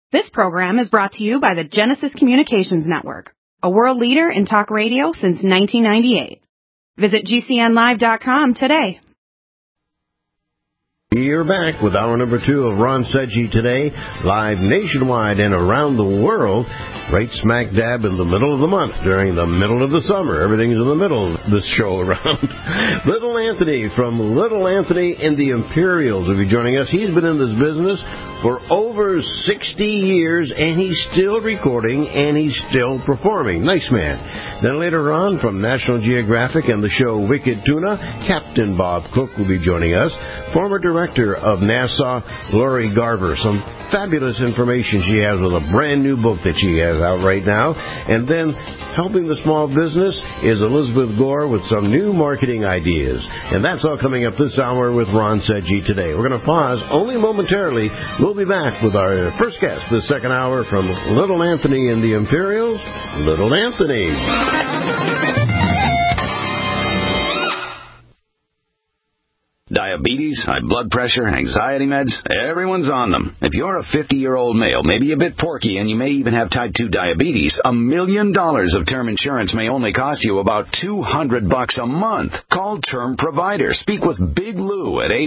This program is brought to you by the Genesis Communications Network, a world leader in talk radio since 1998. Visit GCNlive.com today. You're back with hour number 2 of Ron Sedgy Today, live nationwide and around the world, right smack dab in the middle of the month, during the middle of the summer. Everything's in the middle of this show around. Little Anthony from Little Anthony and the Imperials will be joining us. He's been in this business for over 60 years, and he's still recording, and he's still performing. Nice man. Then later on, from National Geographic and the show Wicked Tuna, Captain Bob Cook will be joining us. Former director of NASA, Lori Garver. Some fabulous information she has with a brand new book that she has out right now. And then helping the small business is Elizabeth Gore with some new marketing ideas. And that's all coming up this hour with Ron Sedgy Today. We're going to pause only momentarily. We'll be back with our first guest this second hour from Little Anthony and the Imperials, Little Anthony. Diabetes, high blood pressure, anxiety meds, everyone's on them. If you're a 50-year-old male, maybe a bit porky, and you may even have type 2 diabetes, $1 million of term insurance may only cost you about $200 a month. Call Term Provider. Speak with Big Lou at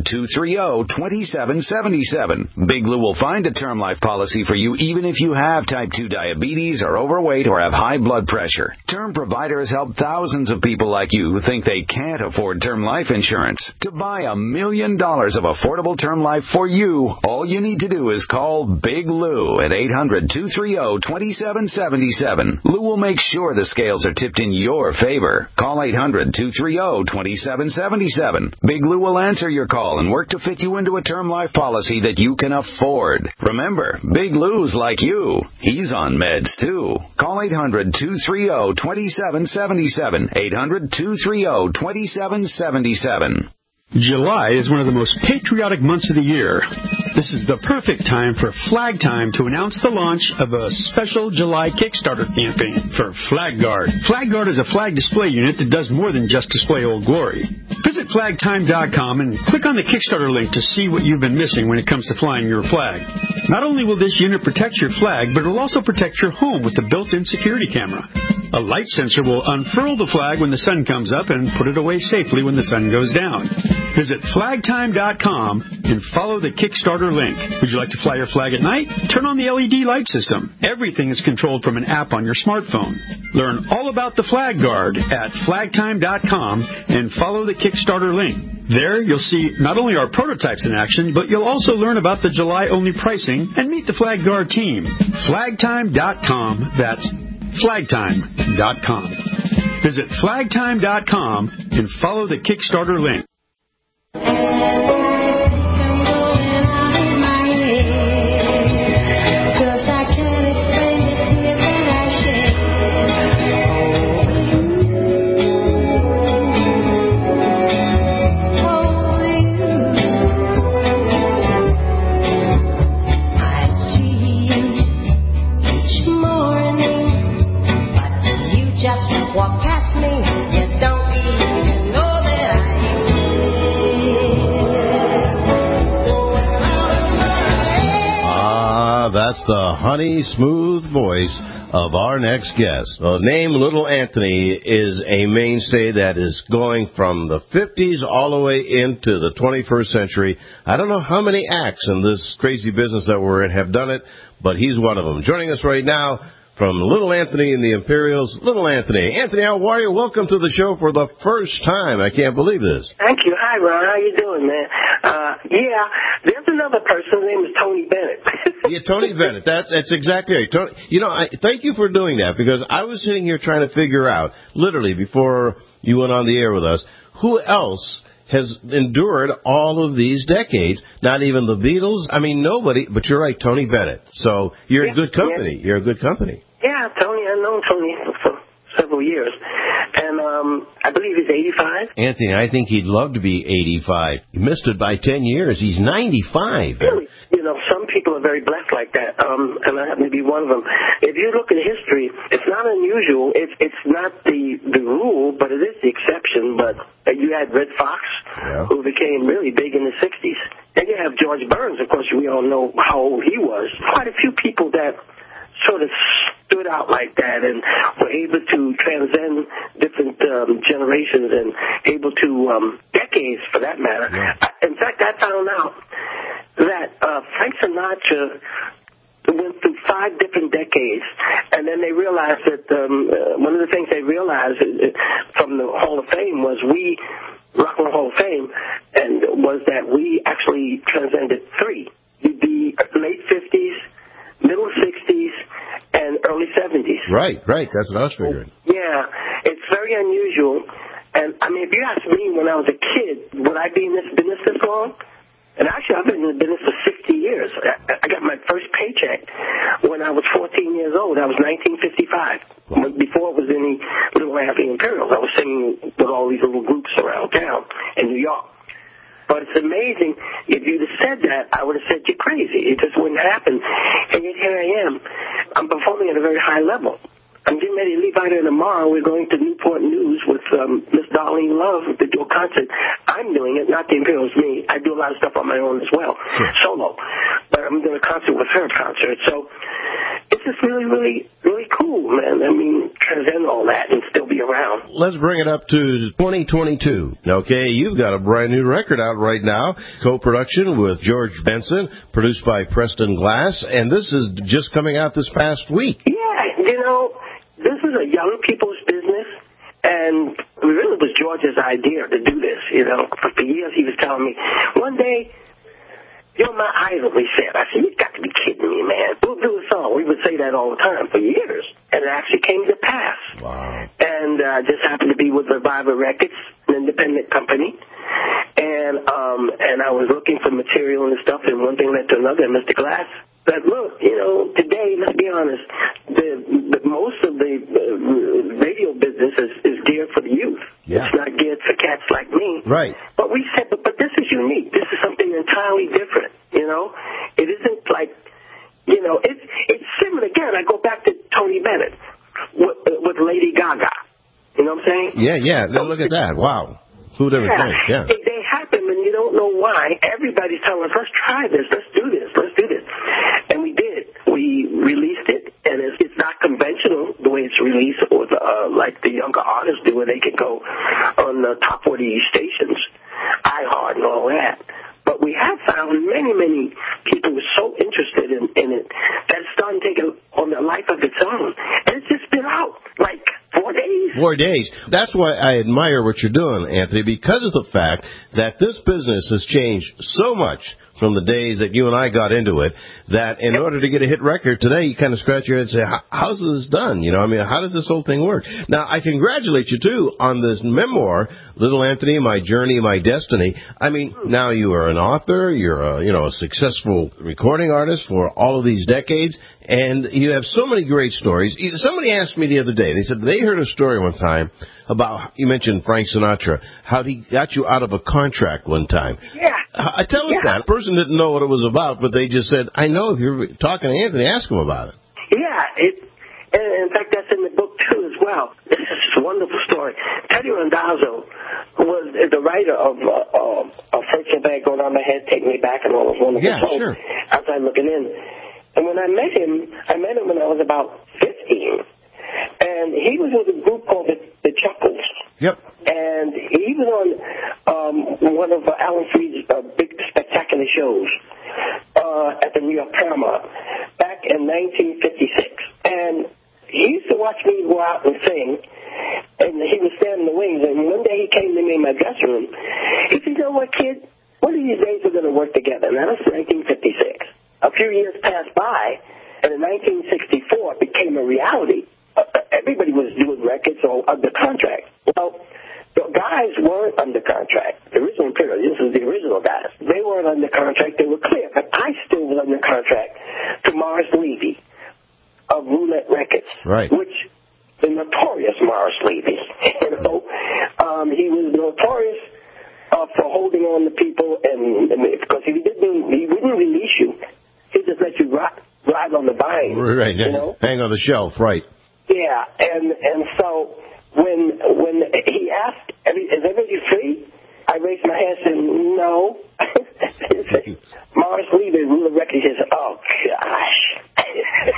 800-230-2777. Big Lou will find a term life policy for you even if you have type 2 diabetes, are overweight, or have high blood pressure. Term Provider has helped thousands of people like you who think they can't afford term life insurance. To buy $1 million of affordable term life for you, all you need to do is call Big Lou at 800-230-2777. Lou will make sure the scales are tipped in your favor. Call 800-230-2777. Big Lou will answer your call and work to fit you into a term life policy that you can afford. Remember, Big Lou's like you. He's on meds, too. Call 800-230-2777. 800-230-2777. July is one of the most patriotic months of the year. This is the perfect time for Flag Time to announce the launch of a special July Kickstarter campaign for Flag Guard. Flag Guard is a flag display unit that does more than just display Old Glory. Visit flagtime.com and click on the Kickstarter link to see what you've been missing when it comes to flying your flag. Not only will this unit protect your flag, but it will also protect your home with the built-in security camera. A light sensor will unfurl the flag when the sun comes up and put it away safely when the sun goes down. Visit flagtime.com and follow the Kickstarter link. Would you like to fly your flag at night? Turn on the LED light system. Everything is controlled from an app on your smartphone. Learn all about the Flag Guard at flagtime.com and follow the Kickstarter link. There, you'll see not only our prototypes in action, but you'll also learn about the July-only pricing and meet the Flag Guard team. Flagtime.com. That's flagtime.com. Visit flagtime.com and follow the Kickstarter link. Walk past me, you don't even know that I That's the honey smooth voice of our next guest. The name Little Anthony is a mainstay that is going from the 50s all the way into the 21st century. I don't know how many acts in this crazy business that we're in have done it, but he's one of them. Joining us right now from Little Anthony and the Imperials, Little Anthony. Anthony, how are you? Welcome to the show for the first time. I can't believe this. Thank you. Hi, Ron. How you doing, man? There's another person. His name is Tony Bennett. Yeah, Tony Bennett. That's exactly right. Tony, thank you for doing that, because I was sitting here trying to figure out, literally, before you went on the air with us, who else has endured all of these decades. Not even the Beatles. I mean, nobody. But you're right, Tony Bennett. So you're in good company. Yeah. You're in good company. Yeah, Tony. I've known Tony for several years. And I believe he's 85. Anthony, I think he'd love to be 85. He missed it by 10 years. He's 95. Really? Some people are very blessed like that, and I happen to be one of them. If you look at history, it's not unusual. It's not the rule, but it is the exception. But you had Red Fox, who became really big in the 60s. Then you have George Burns, of course, we all know how old he was. Quite a few people that sort of stood out like that and were able to transcend different generations and able to decades, for that matter. Yeah. In fact, I found out that Frank Sinatra went through 5 different decades, and then they realized that one of the things they realized from the Hall of Fame was Rock and Roll Hall of Fame, and was that we actually transcended 3. The late 50s, middle 60s, and early 70s. Right. That's what I was figuring. Yeah, it's very unusual. And, I mean, if you ask me when I was a kid, would I be in this business this long? And actually, I've been in the business for 60 years. I got my first paycheck when I was 14 years old. That was 1955. Wow. Before it was any Little Anthony Imperials. I was singing with all these little groups around town in New York. But it's amazing. If you'd have said that, I would have said you're crazy. It just wouldn't happen. And yet here I am. I'm performing at a very high level. I'm getting ready to leave out here tomorrow. We're going to Newport News with Miss Darlene Love to do a concert. I'm doing it, not the Imperials, me. I do a lot of stuff on my own as well, solo. But I'm doing a concert with her concert. So it's just really, really, really cool, man. I mean, transcend all that and still be around. Let's bring it up to 2022. Okay, you've got a brand new record out right now, co-production with George Benson, produced by Preston Glass, and this is just coming out this past week. Yeah, you know, this is a young people's business, and it really was George's idea to do this, you know. For years he was telling me, one day, you're my idol, he said. I said, you've got to be kidding me, man. We'll do a song. We would say that all the time for years, and it actually came to pass. Wow. And just happened to be with Reviver Records, an independent company, and I was looking for material and stuff, and one thing led to another, and Mr. Glass said, look, you know, today, let's be honest, most of the radio business is geared for the youth. Yeah. It's not geared for cats like me. Right. But we said, but this is unique. This is something entirely different, you know? It isn't like, you know, it's similar. Again, I go back to Tony Bennett with Lady Gaga. You know what I'm saying? Yeah. Now look at that. Wow. Who'd ever think? Yeah. They happen, and you don't know why. Everybody's telling us, let's try this, let's do this. And we did. We released it, and it's not conventional the way it's released, or like the younger artists do, where they can go on the top 40 stations, iHeart and all that. But we have found many people were so interested in it that it's starting to take on a life of its own. And it's just been out like 4 days. 4 days. That's why I admire what you're doing, Anthony, because of the fact that this business has changed so much from the days that you and I got into it, that in order to get a hit record today, you kind of scratch your head and say, how's this done? You know, I mean, how does this whole thing work? Now, I congratulate you, too, on this memoir, Little Anthony, My Journey, My Destiny. I mean, now you are an author, you're a successful recording artist for all of these decades, and you have so many great stories. Somebody asked me the other day, they said they heard a story one time about, you mentioned Frank Sinatra, how he got you out of a contract one time. Yeah. Tell us that. A person didn't know what it was about, but they just said, I know, if you're talking to Anthony, ask him about it. Yeah, and in fact, that's in the book, too, as well. It's just a wonderful story. Teddy Randazzo was the writer of Hurt Your Bag, Go Down My Head, Take Me Back, and all those wonderful songs. Sure. Outside Looking In. And when I met him when I was about 15. And he was with a group called the Chuckles. Yep. And he was on one of Alan Freed's big spectacular shows at the New York Paramount back in 1956. And he used to watch me go out and sing, and he was standing in the wings. And one day he came to me in my dressing room. He said, you know what, kid? One of these days we're going to work together. Now, that's 1956. A few years passed by, and in 1964 it became a reality. Everybody was doing records or under contract. Well, the guys weren't under contract. The original Imperial, this is the original guys. They weren't under contract. They were clear. But I still was under contract to Morris Levy of Roulette Records. Right. Which, the notorious Morris Levy, he was notorious for holding on to people, and because he wouldn't release you. He'd just let you ride on the vine. Right. You know? Hang on the shelf, right. Yeah, and so when he asked, is everybody free? I raised my hand and said, no.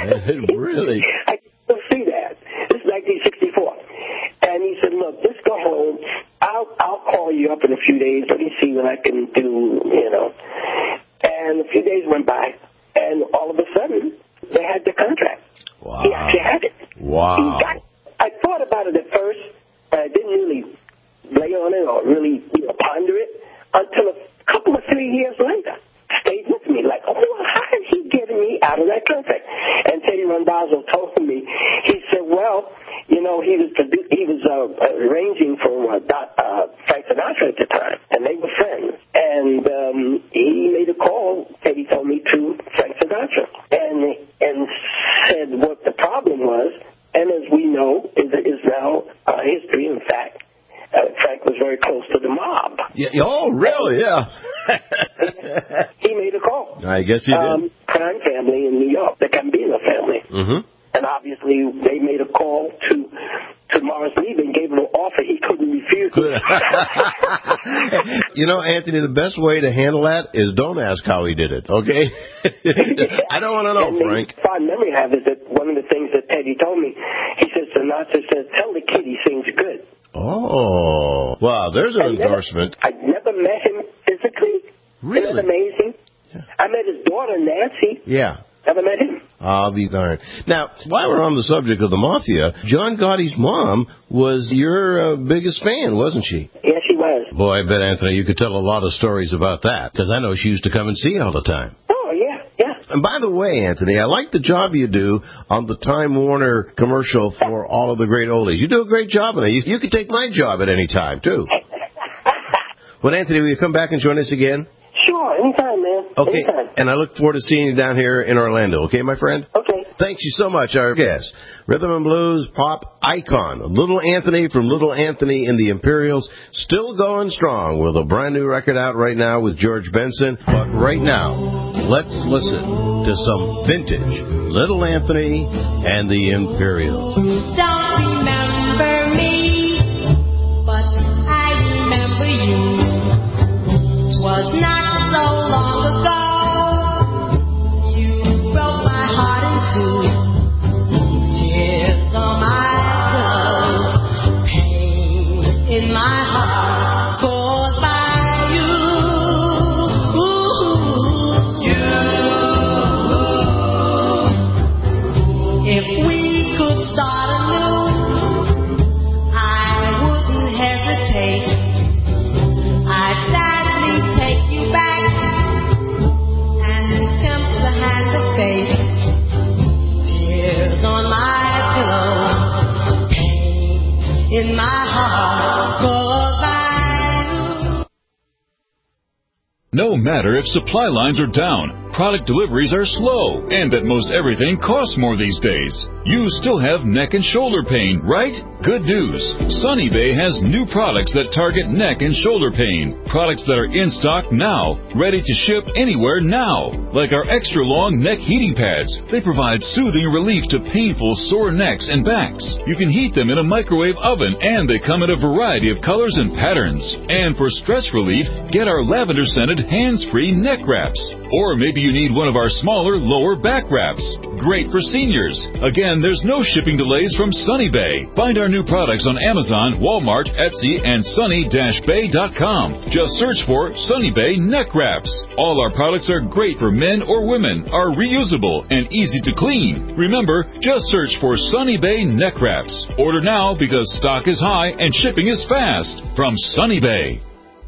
Really? I still see that. This is 1964. And he said, look, just go home. I'll call you up in a few days. Let me see what I can do, you know. And a few days went by, and all of a sudden, they had the contract. Wow. He actually had it. Wow. I thought about it at first, but I didn't really lay on it or really ponder it until a couple of 3 years later. Stayed with me, like, oh, how is he getting me out of that contract? And Teddy Randazzo told me, he said, well, you know, he was arranging for Frank Sinatra at the time, and they were friends. And he made a call, Teddy told me, to Frank Sinatra, and said what the problem was. And as we know, is now history. In fact, Frank was very close to the mob. Yeah. Oh, really? Yeah. He made a call. I guess he did. Crime family in New York, the Gambino family. Mm-hmm. And obviously, they made a call to Morris Lee and gave him an offer he couldn't refuse. You know, Anthony, the best way to handle that is don't ask how he did it, okay? I don't want to know, Frank. The fond memory I have is that one of the things that Teddy told me, he said, Sinatra says, tell the kid he sings good. Oh, wow, there's an endorsement. I never met him physically. Really? Isn't that amazing? Yeah. I met his daughter, Nancy. Yeah. Never met him. I'll be darned. Now, while we're on the subject of the Mafia, John Gotti's mom was your biggest fan, wasn't she? Yes, she was. Boy, I bet, Anthony, you could tell a lot of stories about that, because I know she used to come and see you all the time. Oh, yeah, yeah. And by the way, Anthony, I like the job you do on the Time Warner commercial for all of the great oldies. You do a great job on it. You can take my job at any time, too. Well, Anthony, will you come back and join us again? Sure, anytime, man. Okay, anytime. And I look forward to seeing you down here in Orlando. Okay, my friend? Okay. Thanks you so much, our guest, rhythm and blues pop icon, Little Anthony from Little Anthony and the Imperials, still going strong with a brand new record out right now with George Benson. But right now, let's listen to some vintage Little Anthony and the Imperials. Don't remember me, but I remember you. 'Twas not so long ago, you broke my heart in two. Tears on my pillow, pain in my heart caused by you. If we could start anew, I wouldn't hesitate. I'd gladly take you back and tempt the hand of fate. Tears on my pillow, pain in my heart caused by you. No matter if supply lines are down, product deliveries are slow, and that most everything costs more these days, you still have neck and shoulder pain, right? Good news. Sunny Bay has new products that target neck and shoulder pain. Products that are in stock now, ready to ship anywhere now. Like our extra long neck heating pads. They provide soothing relief to painful sore necks and backs. You can heat them in a microwave oven, and they come in a variety of colors and patterns. And for stress relief, get our lavender scented hands-free neck wraps. Or maybe you need one of our smaller lower back wraps. Great for seniors. Again, there's no shipping delays from Sunny Bay. Find our new products on Amazon, Walmart, Etsy, and sunny-bay.com. Just search for Sunny Bay Neck Wraps. All our products are great for men or women, are reusable, and easy to clean. Remember, just search for Sunny Bay Neck Wraps. Order now because stock is high and shipping is fast. From Sunny Bay.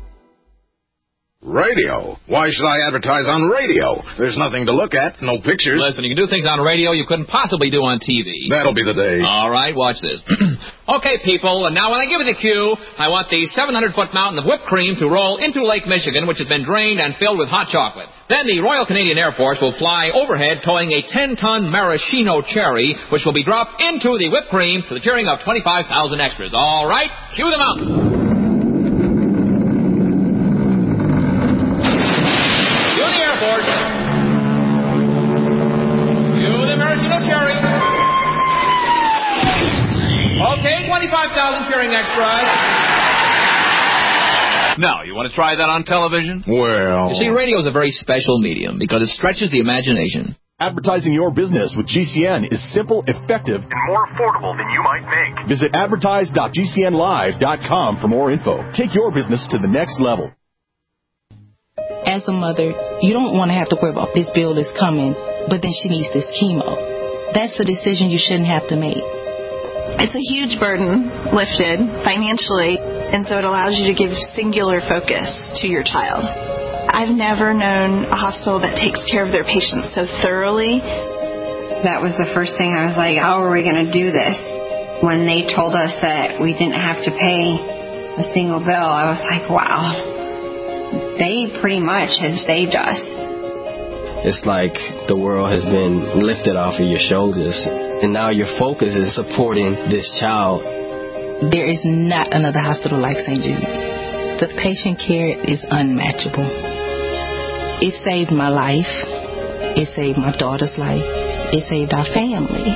Radio? Why should I advertise on radio? There's nothing to look at, no pictures. Listen, you can do things on radio you couldn't possibly do on TV. That'll be the day. All right, watch this. Okay, people, and now when I give you the cue, I want the 700-foot mountain of whipped cream to roll into Lake Michigan, which has been drained and filled with hot chocolate. Then the Royal Canadian Air Force will fly overhead towing a 10-ton maraschino cherry, which will be dropped into the whipped cream to the cheering of 25,000 extras. All right, cue the mountain. Okay, 25,000 cheering extras. Now, you want to try that on television? Well... You see, radio is a very special medium because it stretches the imagination. Advertising your business with GCN is simple, effective, and more affordable than you might think. Visit advertise.gcnlive.com for more info. Take your business to the next level. As a mother, you don't want to have to worry about this bill is coming, but then she needs this chemo. That's a decision you shouldn't have to make. It's a huge burden lifted financially, and so it allows you to give singular focus to your child. I've never known a hospital that takes care of their patients so thoroughly. That was the first thing I was like, how are we going to do this? When they told us that we didn't have to pay a single bill, I was like, wow, they pretty much have saved us. It's like the world has been lifted off of your shoulders, and now your focus is supporting this child. There is not another hospital like St. Jude. The patient care is unmatchable. It saved my life. It saved my daughter's life. It saved our family.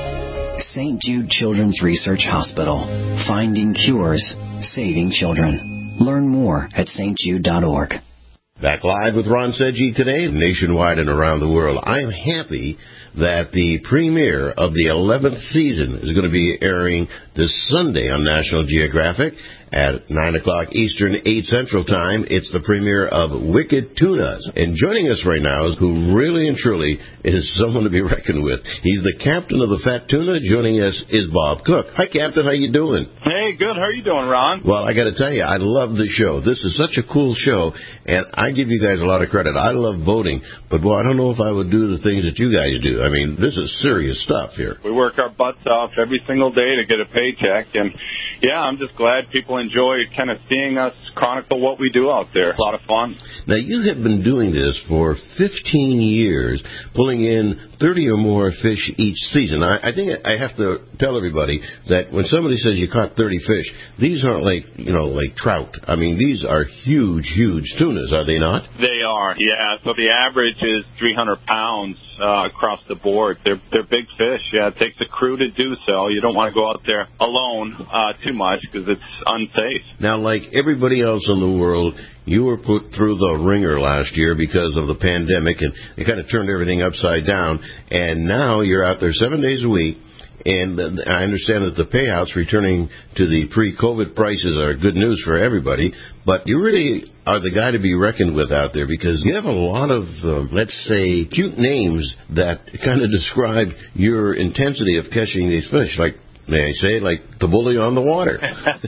St. Jude Children's Research Hospital. Finding cures, saving children. Learn more at stjude.org. Back live with Ron Sedgy today, nationwide and around the world. I'm happy that the premiere of the 11th season is going to be airing this Sunday on National Geographic at 9 o'clock Eastern, 8 Central Time. It's the premiere of Wicked Tuna. And joining us right now is who really and truly is someone to be reckoned with. He's the captain of the Fat Tuna. Joining us is Bob Cook. Hi, Captain. How you doing? Hey, good. How are you doing, Ron? Well, I got to tell you, I love the show. This is such a cool show, and I give you guys a lot of credit. I love voting, but, boy, I don't know if I would do the things that you guys do. I mean, this is serious stuff here. We work our butts off every single day to get a paycheck, and, yeah, I'm just glad people enjoy kind of seeing us chronicle what we do out there. A lot of fun. Now, you have been doing this for 15 years, pulling in 30 or more fish each season. I think I have to tell everybody that when somebody says you caught 30 fish, these aren't like trout. I mean, these are huge, huge tunas, are they not? They are, yeah. So the average is 300 pounds across the board. They're big fish. Yeah, it takes a crew to do so. You don't want to go out there alone too much because it's unsafe. Now, like everybody else in the world, you were put through the ringer last year because of the pandemic, and it kind of turned everything upside down. And now you're out there 7 days a week, and I understand that the payouts returning to the pre-COVID prices are good news for everybody. But you really are the guy to be reckoned with out there because you have a lot of, let's say, cute names that kind of describe your intensity of catching these fish, like, may I say, like the bully on the water.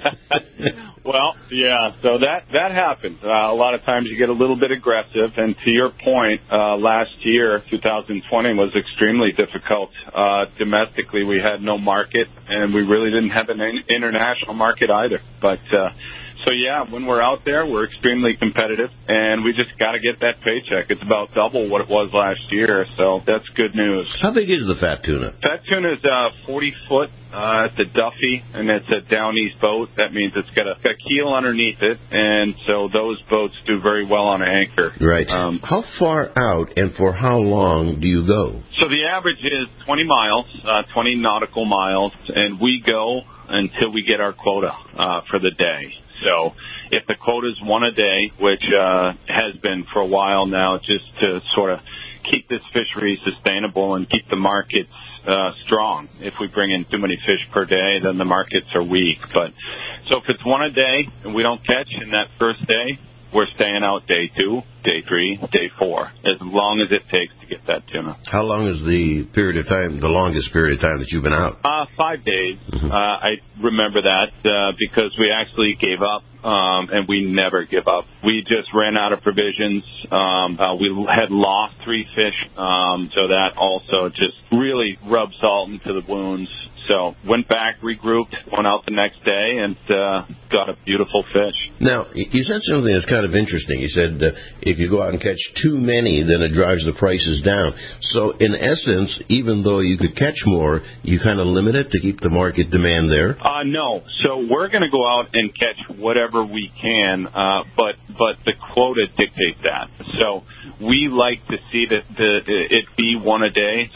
Well, yeah, so that happens. A lot of times you get a little bit aggressive, and to your point, last year, 2020, was extremely difficult. Domestically, we had no market, and we really didn't have an international market either. But so, yeah, when we're out there, we're extremely competitive, and we just got to get that paycheck. It's about double what it was last year, so that's good news. How big is the fat tuna? Fat tuna is 40-foot. It's a Duffy, and it's a down east boat. That means it's got a keel underneath it, and so those boats do very well on anchor. Right. How far out and for how long do you go? So the average is 20 miles, 20 nautical miles, and we go until we get our quota for the day. So if the quota is one a day, which has been for a while now, just to sort of keep this fishery sustainable and keep the markets strong. If we bring in too many fish per day, then the markets are weak. But so if it's one a day and we don't catch in that first day, we're staying out day 2, day 3, day 4, as long as it takes to get that tuna. How long is the period of time, the longest period of time that you've been out? 5 days. Mm-hmm. I remember that because we actually gave up, and we never give up. We just ran out of provisions. We had lost 3 fish, so that also just really rubbed salt into the wounds. So went back, regrouped, went out the next day, and got a beautiful fish. Now, you said something that's kind of interesting. You said if you go out and catch too many, then it drives the prices down. So in essence, even though you could catch more, you kind of limit it to keep the market demand there? No. So we're going to go out and catch whatever we can, but the quota dictates that. So we like to see that it be one a day. So it's all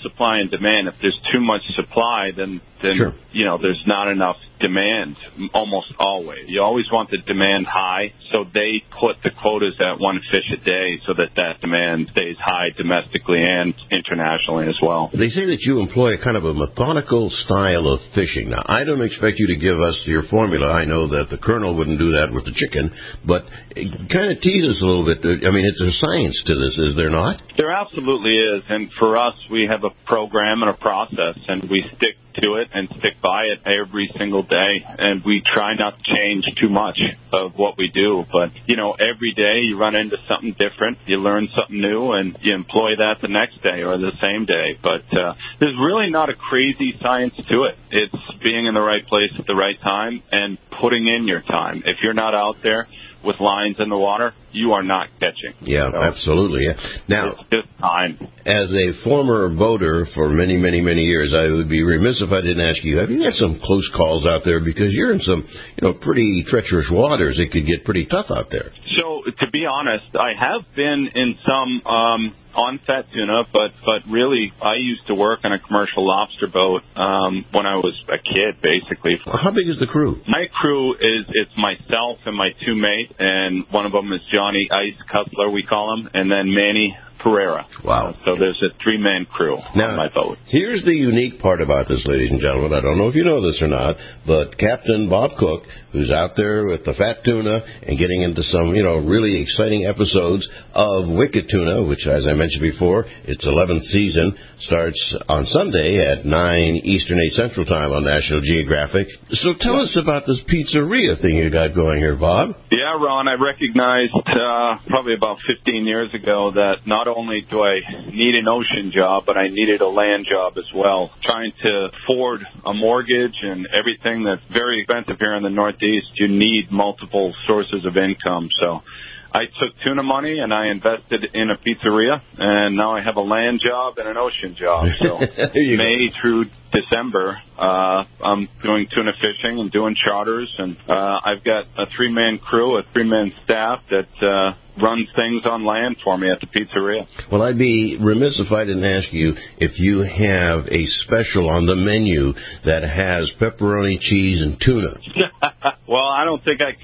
supply and demand. If there's too much supply, then sure. There's not enough demand almost always. You always want the demand high, so they put the quotas at 1 fish a day so that demand stays high domestically and internationally as well. They say that you employ a kind of a methodical style of fishing. Now, I don't expect you to give us your formula. I know that the Colonel wouldn't do that with the chicken, but kind of tease us a little bit. I mean, it's a science to this, is there not? There absolutely is, and for us, we have a program and a process, and we stick to it and stick by it every single day, and we try not to change too much of what we do. But, every day you run into something different, you learn something new, and you employ that the next day or the same day. But there's really not a crazy science to it. It's being in the right place at the right time and putting in your time. If you're not out there with lines in the water, you are not catching. Yeah, so, absolutely. Yeah. Now, it's just time. As a former boater for many, many, many years, I would be remiss if I didn't ask you, have you had some close calls out there? Because you're in some, pretty treacherous waters. It could get pretty tough out there. So, to be honest, I have been in some on fat tuna, but really, I used to work on a commercial lobster boat when I was a kid, basically. How big is the crew? My crew it's myself and my two mates, and one of them is Johnny Ice Cutler, we call him, and then Manny Pereira. Wow. So there's a 3-man crew on my boat. Here's the unique part about this, ladies and gentlemen. I don't know if you know this or not, but Captain Bob Cook, who's out there with the fat tuna and getting into some, really exciting episodes of Wicked Tuna, which, as I mentioned before, its 11th season, starts on Sunday at 9 Eastern, 8 Central Time on National Geographic. So tell us about this pizzeria thing you got going here, Bob. Yeah, Ron, I recognized probably about 15 years ago that not only do I need an ocean job, but I needed a land job as well. Trying to afford a mortgage and everything that's very expensive here in the Northeast, you need multiple sources of income. So I took tuna money and I invested in a pizzeria, and now I have a land job and an ocean job. So May through December, I'm doing tuna fishing and doing charters, and I've got a 3-man crew, a 3-man staff that runs things on land for me at the pizzeria. Well, I'd be remiss if I didn't ask you if you have a special on the menu that has pepperoni, cheese, and tuna. Well, I don't think I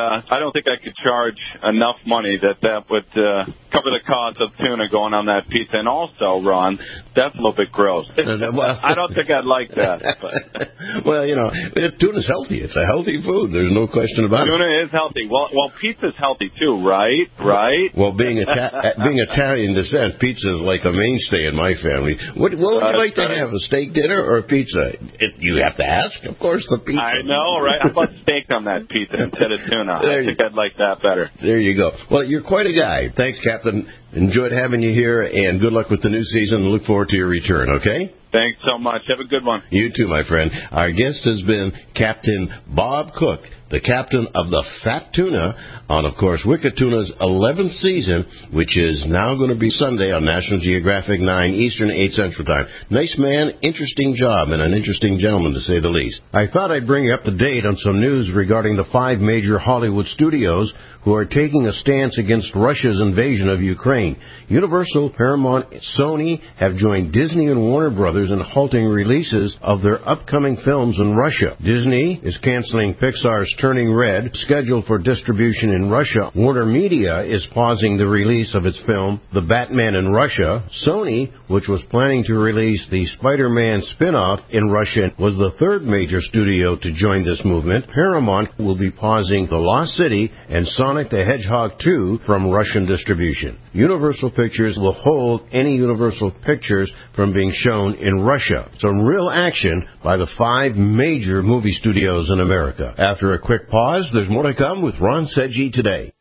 could charge enough money that would cover the cost of tuna going on that pizza. And also, Ron, that's a little bit gross. I don't think I'd like that. But. Well, tuna's healthy. It's a healthy food. There's no question about it. Tuna is healthy. Well, pizza's healthy too, right? Right? Well, being Italian descent, pizza is like a mainstay in my family. What would you like to have, a steak dinner or a pizza? You have to ask, of course, the pizza. I know, right? How about steak on that pizza instead of tuna? I think I'd like that better. There you go. Well, you're quite a guy. Thanks, Captain. Enjoyed having you here, and good luck with the new season. Look forward to your return, okay? Thanks so much. Have a good one. You too, my friend. Our guest has been Captain Bob Cook, the captain of the Fat Tuna on, of course, Wicked Tuna's 11th season, which is now going to be Sunday on National Geographic, 9 Eastern, 8 Central Time. Nice man, interesting job, and an interesting gentleman, to say the least. I thought I'd bring you up to date on some news regarding the 5 major Hollywood studios who are taking a stance against Russia's invasion of Ukraine. Universal, Paramount, Sony have joined Disney and Warner Brothers in halting releases of their upcoming films in Russia. Disney is canceling Pixar's Turning Red, scheduled for distribution in Russia. Warner Media is pausing the release of its film, The Batman in Russia. Sony, which was planning to release the Spider-Man spin-off in Russia, was the 3rd major studio to join this movement. Paramount will be pausing The Lost City and Sonic the Hedgehog 2 from Russian distribution. Universal Pictures will hold any Universal Pictures from being shown in Russia. Some real action by the 5 major movie studios in America. After a quick pause, there's more to come with Ron Sedgey today.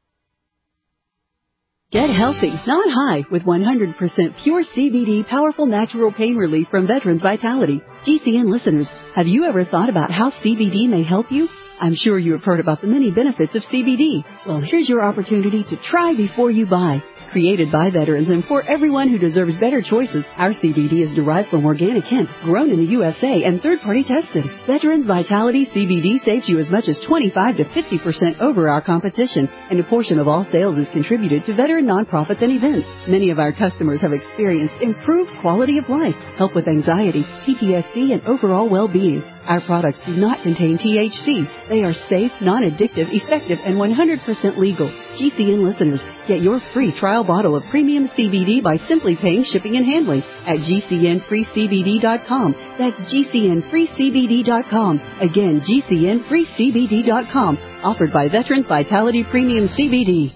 Get healthy, not high, with 100% pure CBD powerful natural pain relief from Veterans Vitality. GCN listeners, have you ever thought about how CBD may help you? I'm sure you have heard about the many benefits of CBD. Well, here's your opportunity to try before you buy. Created by veterans and for everyone who deserves better choices, our CBD is derived from organic hemp, grown in the USA and third-party tested. Veterans Vitality CBD saves you as much as 25 to 50% over our competition, and a portion of all sales is contributed to veteran nonprofits and events. Many of our customers have experienced improved quality of life, help with anxiety, PTSD, and overall well-being. Our products do not contain THC. They are safe, non-addictive, effective, and 100% legal. GCN listeners, get your free trial bottle of premium CBD by simply paying shipping and handling at GCNFreeCBD.com. That's GCNFreeCBD.com. Again, GCNFreeCBD.com. Offered by Veterans Vitality Premium CBD.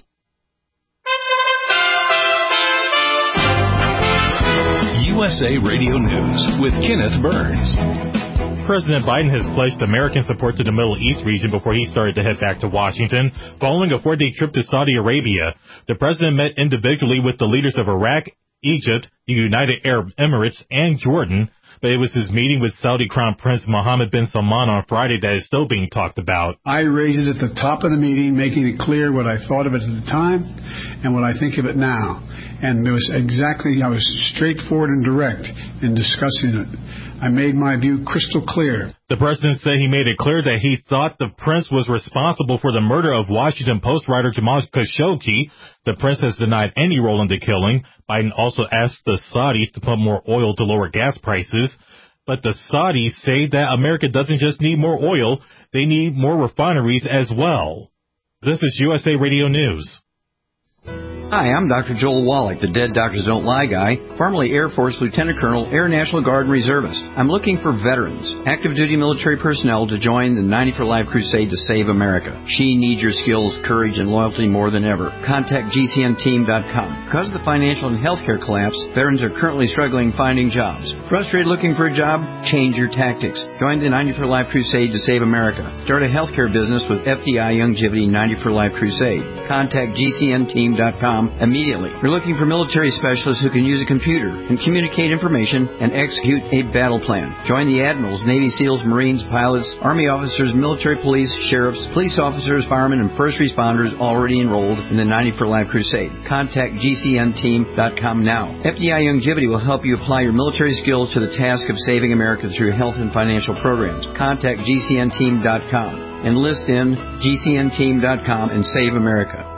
USA Radio News with Kenneth Burns. President Biden has pledged American support to the Middle East region before he started to head back to Washington. Following a 4-day trip to Saudi Arabia, the president met individually with the leaders of Iraq, Egypt, the United Arab Emirates, and Jordan. But it was his meeting with Saudi Crown Prince Mohammed bin Salman on Friday that is still being talked about. I raised it at the top of the meeting, making it clear what I thought of it at the time and what I think of it now. And I was straightforward and direct in discussing it. I made my view crystal clear. The president said he made it clear that he thought the prince was responsible for the murder of Washington Post writer Jamal Khashoggi. The prince has denied any role in the killing. Biden also asked the Saudis to pump more oil to lower gas prices. But the Saudis say that America doesn't just need more oil, they need more refineries as well. This is USA Radio News. Hi, I'm Dr. Joel Wallach, the Dead Doctors Don't Lie guy, formerly Air Force Lieutenant Colonel, Air National Guard and Reservist. I'm looking for veterans, active duty military personnel to join the 90 for Life crusade to save America. She needs your skills, courage, and loyalty more than ever. Contact GCNteam.com. Because of the financial and healthcare collapse, veterans are currently struggling finding jobs. Frustrated looking for a job? Change your tactics. Join the 90 for Life crusade to save America. Start a healthcare business with FDI Longevity 90 for Life crusade. Contact GCNteam.com immediately. We're looking for military specialists who can use a computer and communicate information and execute a battle plan. Join the admirals, Navy SEALs, Marines, pilots, Army officers, military police, sheriffs, police officers, firemen, and first responders already enrolled in the 90 for Life crusade. Contact GCNteam.com now. FDI Longevity will help you apply your military skills to the task of saving America through health and financial programs. Contact GCNteam.com. Enlist in GCNteam.com and save America.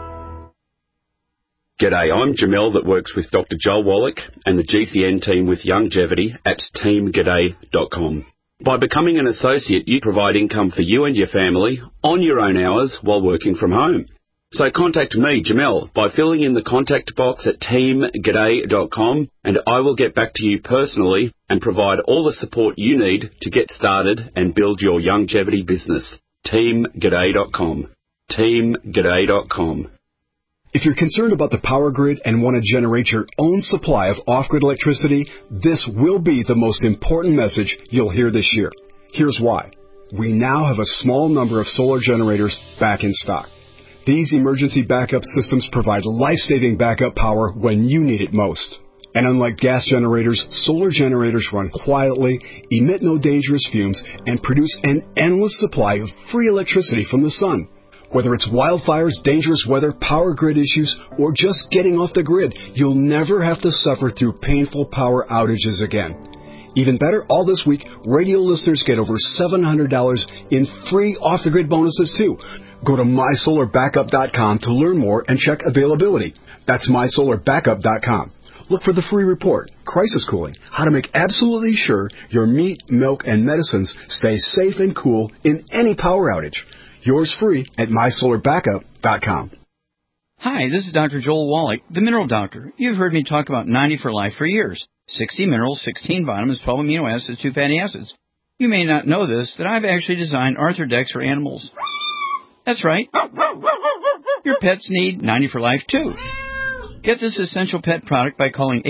G'day, I'm Jamel that works with Dr. Joel Wallach and the GCN team with Longevity at teamg'day.com. By becoming an associate, you provide income for you and your family on your own hours while working from home. So contact me, Jamel, by filling in the contact box at teamg'day.com, and I will get back to you personally and provide all the support you need to get started and build your longevity business. teamg'day.com. teamg'day.com. If you're concerned about the power grid and want to generate your own supply of off-grid electricity, this will be the most important message you'll hear this year. Here's why. We now have a small number of solar generators back in stock. These emergency backup systems provide life-saving backup power when you need it most. And unlike gas generators, solar generators run quietly, emit no dangerous fumes, and produce an endless supply of free electricity from the sun. Whether it's wildfires, dangerous weather, power grid issues, or just getting off the grid, you'll never have to suffer through painful power outages again. Even better, all this week, radio listeners get over $700 in free off-the-grid bonuses, too. Go to mysolarbackup.com to learn more and check availability. That's mysolarbackup.com. Look for the free report, Crisis Cooling, how to make absolutely sure your meat, milk, and medicines stay safe and cool in any power outage. Yours free at mysolarbackup.com. Hi, this is Dr. Joel Wallach, the Mineral Doctor. You've heard me talk about 90 for Life for years. 60 minerals, 16 vitamins, 12 amino acids, 2 fatty acids. You may not know this, that I've actually designed Arthrodex for animals. That's right. Your pets need 90 for Life, too. Get this essential pet product by calling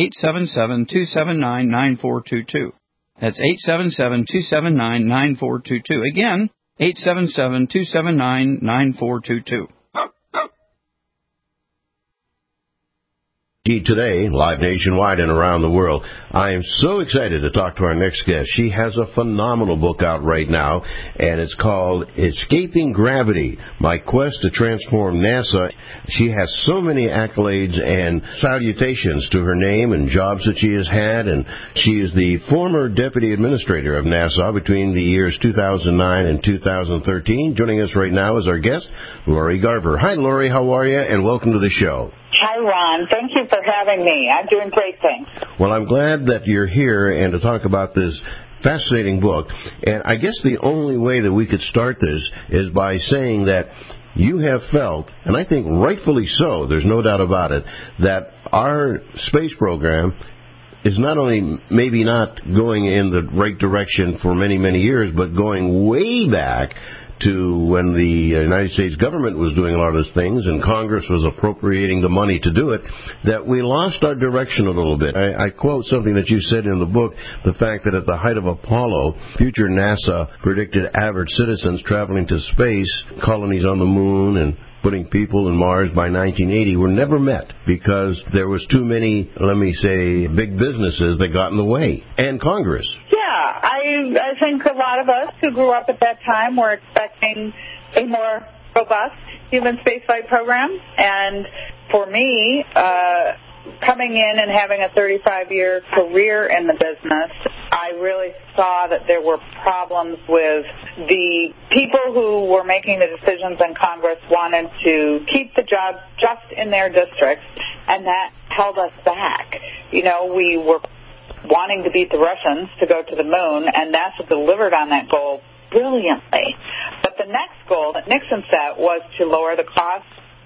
877-279-9422. That's 877-279-9422. Again, 877-279-9422. Today, live nationwide and around the world. I am so excited to talk to our next guest. She has a phenomenal book out right now, and it's called Escaping Gravity, My Quest to Transform NASA. She has so many accolades and salutations to her name and jobs that she has had, and she is the former Deputy Administrator of NASA between the years 2009 and 2013. Joining us right now is our guest, Lori Garver. Hi, Lori. How are you? And welcome to the show. Hi, Ron. Thank you for having me. I'm doing great, thanks. Well, I'm glad that you're here and to talk about this fascinating book. And I guess the only way that we could start this is by saying that you have felt, and I think rightfully so, there's no doubt about it, that our space program is not only maybe not going in the right direction for many, many years, but going way back to when the United States government was doing a lot of those things and Congress was appropriating the money to do it, that we lost our direction a little bit. I quote something that you said in the book, the fact that at the height of Apollo, future NASA predicted average citizens traveling to space, colonies on the moon, and putting people in Mars by 1980 were never met because there was too many, let me say, big businesses that got in the way, and Congress. Yeah, I think a lot of us who grew up at that time were expecting a more robust human spaceflight program, and for me, coming in and having a 35-year career in the business, I really saw that there were problems with the people who were making the decisions in Congress wanted to keep the jobs just in their districts, and that held us back. You know, we were wanting to beat the Russians to go to the moon, and NASA delivered on that goal brilliantly. But the next goal that Nixon set was to lower the cost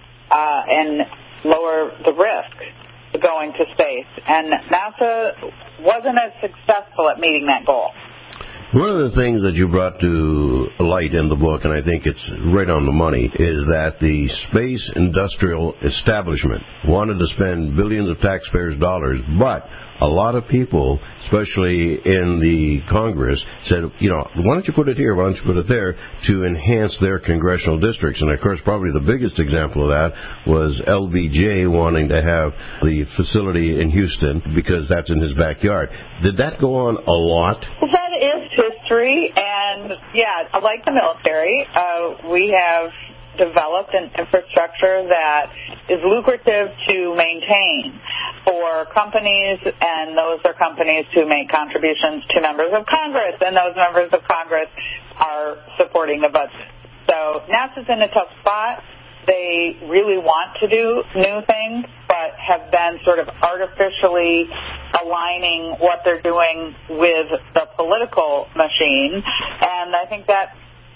and lower the risk going to space, and NASA wasn't as successful at meeting that goal. One of the things that you brought to light in the book, and I think it's right on the money, is that the space industrial establishment wanted to spend billions of taxpayers' dollars, but a lot of people, especially in the Congress, said, you know, why don't you put it here, why don't you put it there, to enhance their congressional districts. And, of course, probably the biggest example of that was LBJ wanting to have the facility in Houston because that's in his backyard. Did that go on a lot? Well, that is history, and, yeah, like the military, we have developed an infrastructure that is lucrative to maintain for companies, and those are companies who make contributions to members of Congress, and those members of Congress are supporting the budget. So NASA's in a tough spot. They really want to do new things, but have been sort of artificially aligning what they're doing with the political machine, and I think that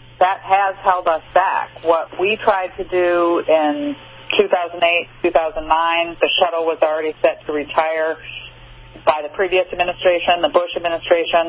has held us back. What we tried to do in 2008, 2009, the shuttle was already set to retire by the previous administration, the Bush administration,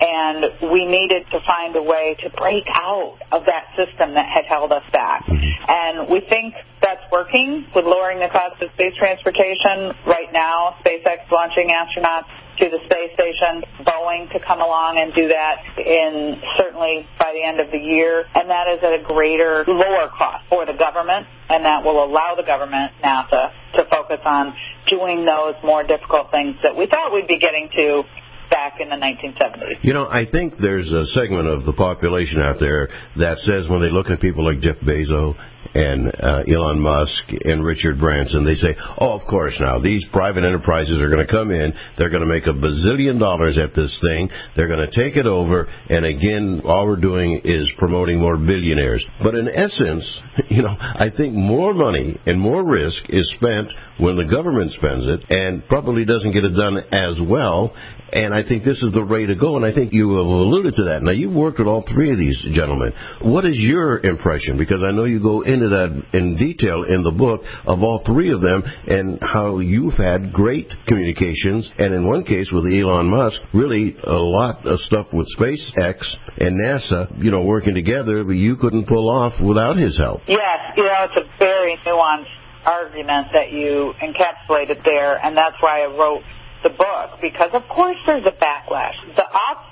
and we needed to find a way to break out of that system that had held us back. And we think that's working with lowering the cost of space transportation. Right now, SpaceX launching astronauts to the space station, Boeing to come along and do that in certainly by the end of the year, and that is at a greater, lower cost for the government, and that will allow the government, NASA, to focus on doing those more difficult things that we thought we'd be getting to back in the 1970s. You know, I think there's a segment of the population out there that says when they look at people like Jeff Bezos and Elon Musk and Richard Branson, they say, oh, of course now, these private enterprises are going to come in, they're going to make $1 bazillion at this thing, they're going to take it over, and again, all we're doing is promoting more billionaires. But in essence, you know, I think more money and more risk is spent when the government spends it and probably doesn't get it done as well. And I think this is the way to go, and I think you have alluded to that. Now, you've worked with all three of these gentlemen. What is your impression? Because I know you go into that in detail in the book of all three of them and how you've had great communications, and in one case with Elon Musk, really a lot of stuff with SpaceX and NASA, you know, working together, but you couldn't pull off without his help. Yes, you know, it's a very nuanced argument that you encapsulated there, and that's why I wrote the book, because of course there's a backlash. The opposite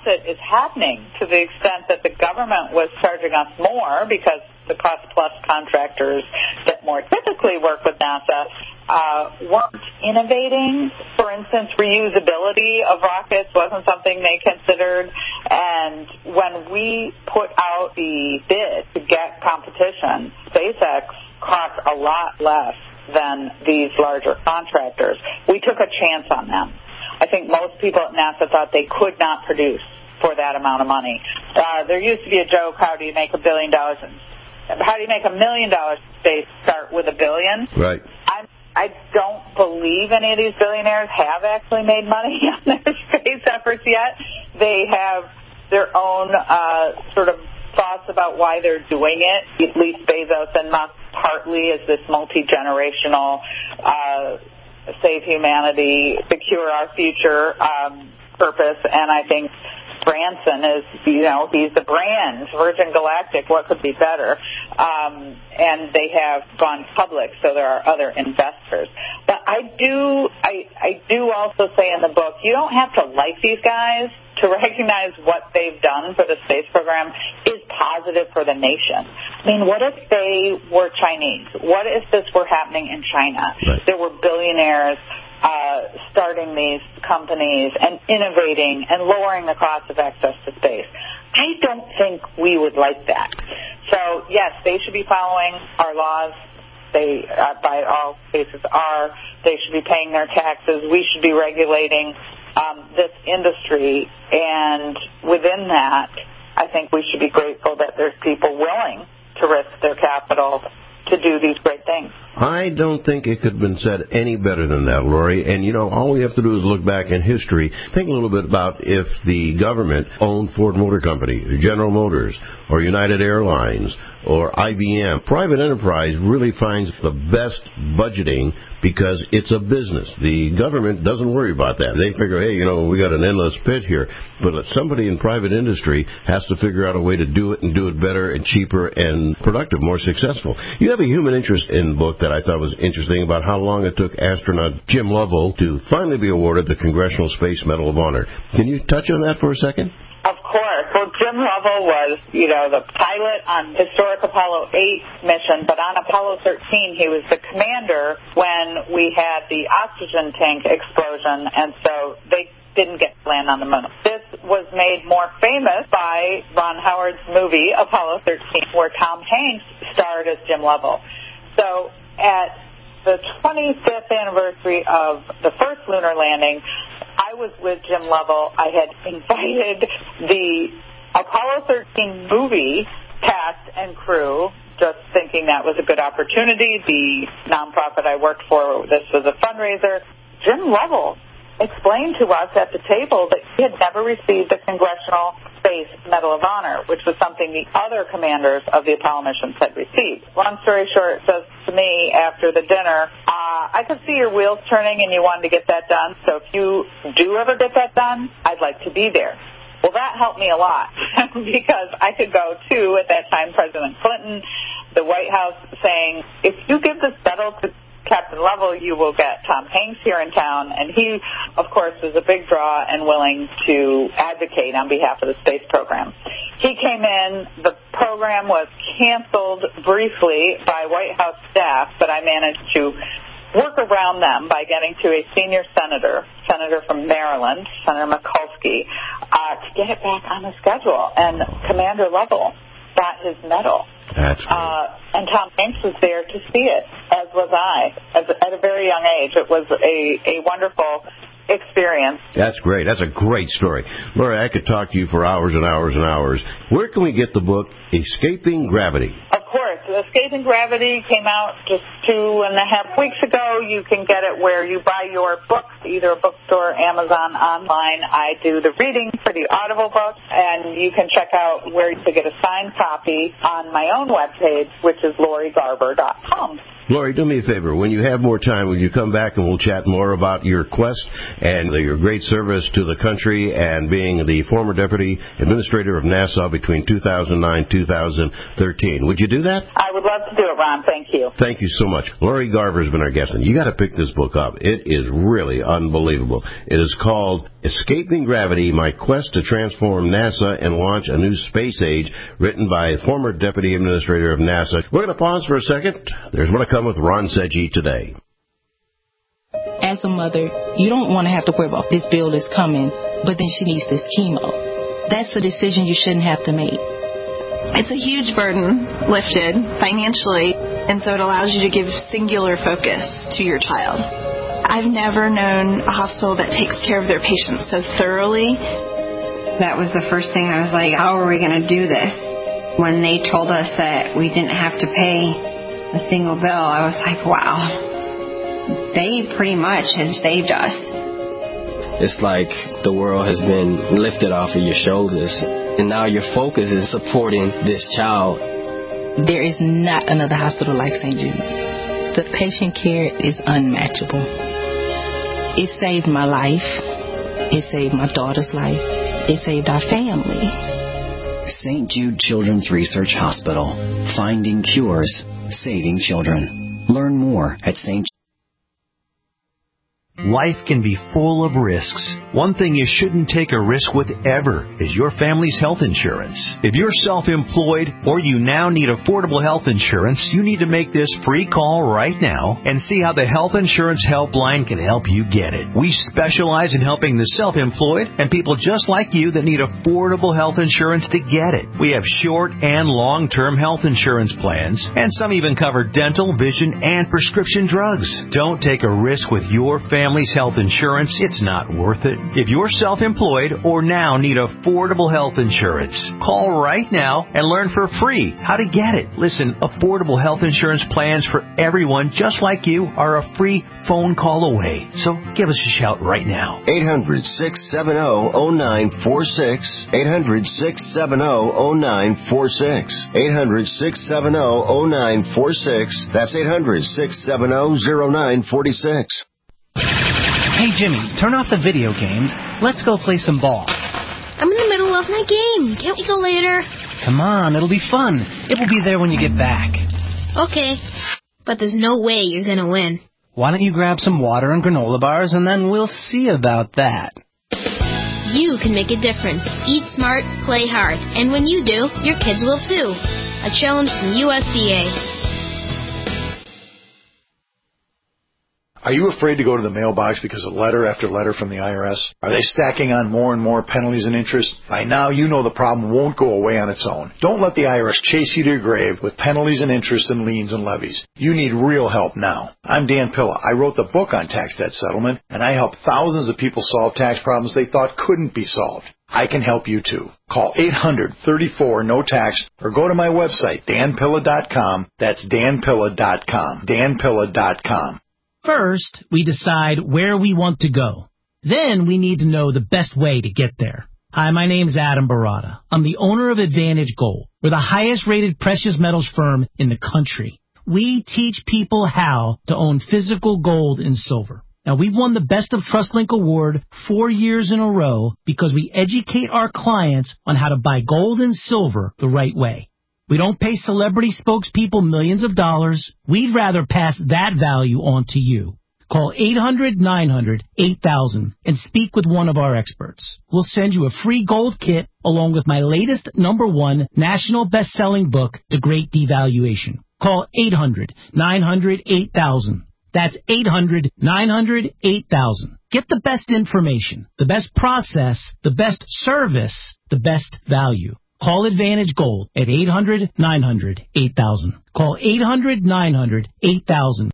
opposite is happening to the extent that the government was charging us more because the cost-plus contractors that more typically work with NASA weren't innovating. For instance, reusability of rockets wasn't something they considered. And when we put out the bid to get competition, SpaceX cost a lot less than these larger contractors. We took a chance on them. I think most people at NASA thought they could not produce for that amount of money. There used to be a joke, how do you make $1 billion? How do you make $1 million in space start with $1 billion? Right. I don't believe any of these billionaires have actually made money on their space efforts yet. They have their own sort of thoughts about why they're doing it. At least Bezos and Musk partly is this multi-generational save humanity, secure our future purpose. And I think Branson is, he's the brand, Virgin Galactic, what could be better? And they have gone public, so there are other investors. But I do also say in the book, you don't have to like these guys to recognize what they've done for the space program is positive for the nation. I mean, what if they were Chinese? What if this were happening in China? Right. There were billionaires starting these companies and innovating and lowering the cost of access to space. I don't think we would like that. So, yes, they should be following our laws. They, by all cases, are. They should be paying their taxes. We should be regulating this industry. And within that, I think we should be grateful that there's people willing to risk their capital to do these great things. I don't think it could have been said any better than that, Lori. And, all we have to do is look back in history. Think a little bit about if the government owned Ford Motor Company, General Motors, or United Airlines, or IBM. Private enterprise really finds the best budgeting because it's a business. The government doesn't worry about that. They figure, hey, we got an endless pit here. But somebody in private industry has to figure out a way to do it and do it better and cheaper and productive, more successful. You have a human interest in the book that I thought was interesting about how long it took astronaut Jim Lovell to finally be awarded the Congressional Space Medal of Honor. Can you touch on that for a second? Of course. Well, Jim Lovell was, the pilot on historic Apollo 8 mission, but on Apollo 13 he was the commander when we had the oxygen tank explosion, and so they didn't get to land on the moon. This was made more famous by Ron Howard's movie, Apollo 13, where Tom Hanks starred as Jim Lovell. So at the 25th anniversary of the first lunar landing, I was with Jim Lovell. I had invited the Apollo 13 movie cast and crew, just thinking that was a good opportunity. The nonprofit I worked for, this was a fundraiser. Jim Lovell explained to us at the table that he had never received the Congressional Space Medal of Honor, which was something the other commanders of the Apollo missions had received. Long story short, says to me after the dinner, I could see your wheels turning and you wanted to get that done, so if you do ever get that done, I'd like to be there. Well, that helped me a lot because I could go to, at that time, President Clinton, the White House, saying, if you give this medal to Captain Lovell, you will get Tom Hanks here in town. And he, of course, was a big draw and willing to advocate on behalf of the space program. He came in. The program was canceled briefly by White House staff, but I managed to work around them by getting to a senior senator from Maryland, Senator Mikulski, to get it back on the schedule. And Commander Lovell got his medal. That's great. And Tom Hanks was there to see it, as was I, at a very young age. It was a wonderful experience. That's great. That's a great story. Lori, I could talk to you for hours and hours and hours. Where can we get the book Escaping Gravity? Of course. Escaping Gravity came out just 2.5 weeks ago. You can get it where you buy your books, either a bookstore, Amazon, online. I do the reading for the Audible book, and you can check out where you can get a signed copy on my own webpage, which is LoriGarver.com. Lori, do me a favor. When you have more time, will you come back and we'll chat more about your quest and your great service to the country and being the former Deputy Administrator of NASA between 2009 and 2013. Would you do that? I would love to do it, Ron. Thank you. Thank you so much. Lori Garver has been our guest, and you got to pick this book up. It is really unbelievable. It is called Escaping Gravity, My Quest to Transform NASA and Launch a New Space Age, written by former Deputy Administrator of NASA. We're going to pause for a second. There's more to come with Ron Seggi today. As a mother, you don't want to have to worry about this bill is coming, but then she needs this chemo. That's a decision you shouldn't have to make. It's a huge burden lifted financially, and so it allows you to give singular focus to your child. I've never known a hospital that takes care of their patients so thoroughly. That was the first thing I was like, how are we going to do this? When they told us that we didn't have to pay a single bill, I was like, wow, they pretty much have saved us. It's like the world has been lifted off of your shoulders, and now your focus is supporting this child. There is not another hospital like St. Jude. The patient care is unmatchable. It saved my life. It saved my daughter's life. It saved our family. St. Jude Children's Research Hospital. Finding cures, saving children. Learn more at St. Life can be full of risks. One thing you shouldn't take a risk with ever is your family's health insurance. If you're self-employed or you now need affordable health insurance, you need to make this free call right now and see how the Health Insurance Helpline can help you get it. We specialize in helping the self-employed and people just like you that need affordable health insurance to get it. We have short and long-term health insurance plans, and some even cover dental, vision, and prescription drugs. Don't take a risk with your family's health insurance. It's not worth it. If you're self-employed or now need affordable health insurance, call right now and learn for free how to get it. Listen, affordable health insurance plans for everyone just like you are a free phone call away. So give us a shout right now. 800-670-0946. 800-670-0946. 800-670-0946. That's 800-670-0946. Hey, Jimmy, turn off the video games. Let's go play some ball. I'm in the middle of my game. Can't we go later? Come on, it'll be fun. It will be there when you get back. Okay, but there's no way you're going to win. Why don't you grab some water and granola bars, and then we'll see about that. You can make a difference. Eat smart, play hard. And when you do, your kids will too. A challenge from USDA. Are you afraid to go to the mailbox because of letter after letter from the IRS? Are they stacking on more and more penalties and interest? By now, you know the problem won't go away on its own. Don't let the IRS chase you to your grave with penalties and interest and liens and levies. You need real help now. I'm Dan Pilla. I wrote the book on tax debt settlement, and I help thousands of people solve tax problems they thought couldn't be solved. I can help you too. Call 800-34-NO-TAX or go to my website, danpilla.com. That's danpilla.com. danpilla.com. First, we decide where we want to go. Then we need to know the best way to get there. Hi, my name's Adam Barada. I'm the owner of Advantage Gold. We're the highest-rated precious metals firm in the country. We teach people how to own physical gold and silver. Now, we've won the Best of TrustLink Award 4 years in a row because we educate our clients on how to buy gold and silver the right way. We don't pay celebrity spokespeople millions of dollars. We'd rather pass that value on to you. Call 800-900-8000 and speak with one of our experts. We'll send you a free gold kit along with my latest #1 national best-selling book, The Great Devaluation. Call 800-900-8000. That's 800-900-8000. Get the best information, the best process, the best service, the best value. Call Advantage Gold at 800-900-8000. Call 800-900-8000.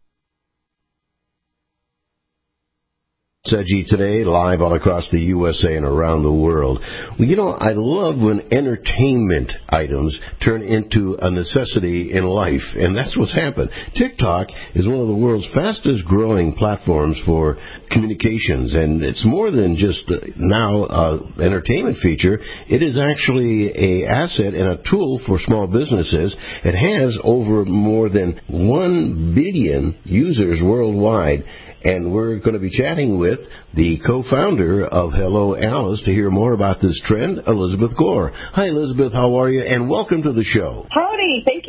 Seggi today, live all across the USA and around the world. Well, you know, I love when entertainment items turn into a necessity in life, and that's what's happened. TikTok is one of the world's fastest growing platforms for communications, and it's more than just now an entertainment feature. It is actually an asset and a tool for small businesses. It has over more than 1 billion users worldwide. And we're going to be chatting with the co-founder of Hello Alice to hear more about this trend, Elizabeth Gore. Hi, Elizabeth. How are you? And welcome to the show. Howdy. Thank you so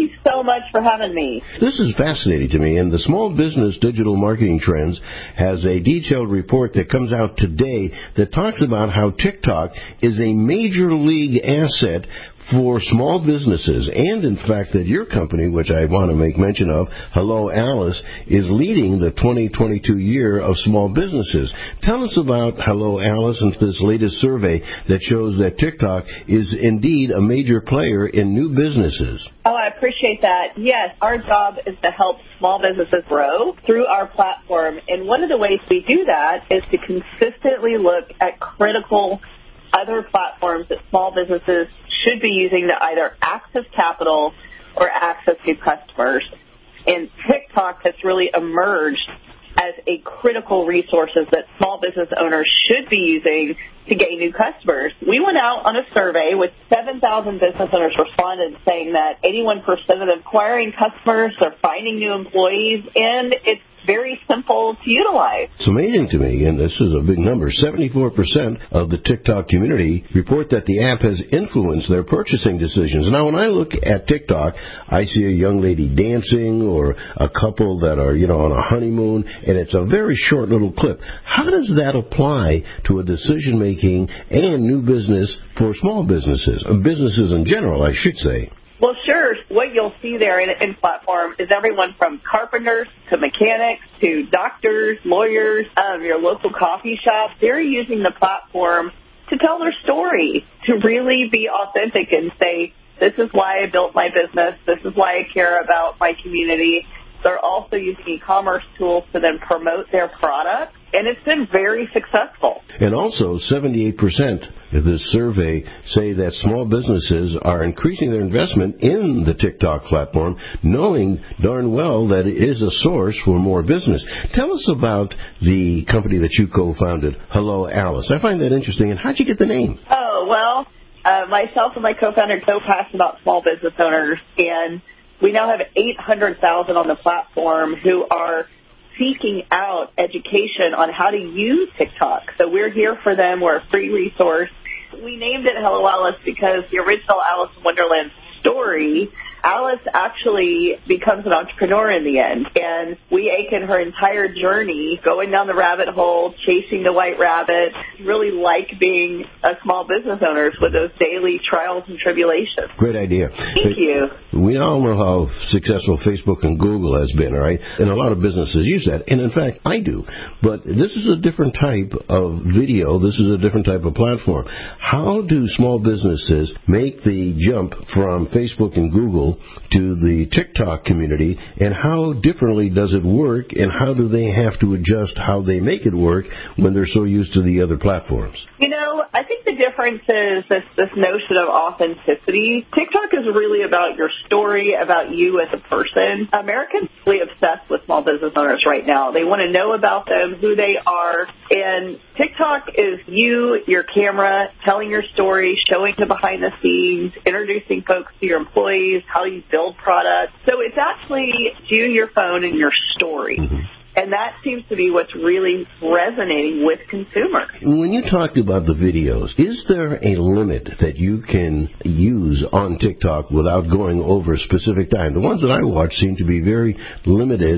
much for having me. This is fascinating to me, and the Small Business Digital Marketing Trends has a detailed report that comes out today that talks about how TikTok is a major league asset for small businesses, and in fact that your company, which I want to make mention of, Hello Alice, is leading the 2022 year of small businesses. Tell us about Hello Alice and this latest survey that shows that TikTok is indeed a major player in new businesses. Oh, I appreciate that. Yes, our job is to help small businesses grow through our platform, and one of the ways we do that is to consistently look at critical other platforms that small businesses should be using to either access capital or access new customers. And TikTok has really emerged as a critical resource that small business owners should be using to gain new customers. We went out on a survey with 7,000 business owners responded saying that 81% of them acquiring customers, they're finding new employees, and it's very simple to utilize. It's amazing to me, and this is a big number, 74% of the TikTok community report that the app has influenced their purchasing decisions. Now, when I look at TikTok, I see a young lady dancing or a couple that are, on a honeymoon, and it's a very short little clip. How does that apply to a decision-making and new business for small businesses, businesses in general, I should say? Well, sure. What you'll see there in platform is everyone from carpenters to mechanics to doctors, lawyers, your local coffee shop. They're using the platform to tell their story, to really be authentic and say, this is why I built my business. This is why I care about my community. They're also using e-commerce tools to then promote their product, and it's been very successful. And also, 78% of this survey say that small businesses are increasing their investment in the TikTok platform, knowing darn well that it is a source for more business. Tell us about the company that you co-founded, Hello Alice. I find that interesting. And how'd you get the name? Oh, well, myself and my co-founder co-passed about small business owners, and we now have 800,000 on the platform who are seeking out education on how to use TikTok. So we're here for them. We're a free resource. We named it Hello Alice because the original Alice in Wonderland story, Alice actually becomes an entrepreneur in the end. And we ache in her entire journey, going down the rabbit hole, chasing the white rabbit, really like being a small business owner with those daily trials and tribulations. Great idea. Thank you. We all know how successful Facebook and Google has been, right? And a lot of businesses use that. And in fact, I do. But this is a different type of video. This is a different type of platform. How do small businesses make the jump from Facebook and Google to the TikTok community, and how differently does it work, and how do they have to adjust how they make it work when they're so used to the other platforms? I think the difference is this notion of authenticity. TikTok is really about your story, about you as a person. Americans are really obsessed with small business owners right now. They want to know about them, who they are, and TikTok is you, your camera, telling your story, showing the behind the scenes, introducing folks to your employees, how you build products. So it's actually you, your phone, and your story. And that seems to be what's really resonating with consumers. When you talked about the videos, is there a limit that you can use on TikTok without going over specific time? The ones that I watch seem to be very limited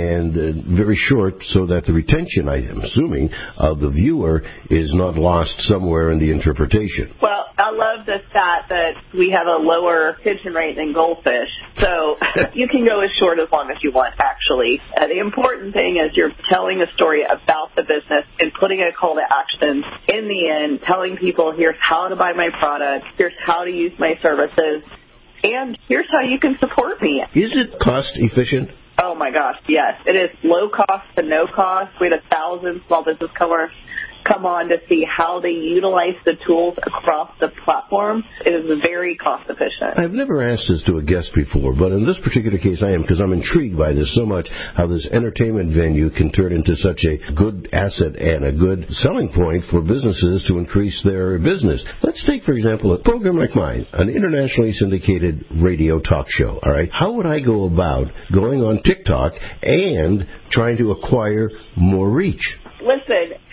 and very short, so that the retention, I am assuming, of the viewer is not lost somewhere in the interpretation. Well, I love the stat that we have a lower retention rate than goldfish. So you can go as short as long as you want, actually. The important thing is you're telling a story about the business and putting a call to action in the end, telling people here's how to buy my product, here's how to use my services, and here's how you can support me. Is it cost efficient? Oh, my gosh, yes. It is low cost to no cost. We had 1,000 small business customers come on to see how they utilize the tools across the platform. It is very cost efficient. I've never asked this to a guest before, but in this particular case I am, because I'm intrigued by this so much, how this entertainment venue can turn into such a good asset and a good selling point for businesses to increase their business. Let's take, for example, a program like mine, an internationally syndicated radio talk show, all right? How would I go about going on TikTok and trying to acquire more reach? Listen,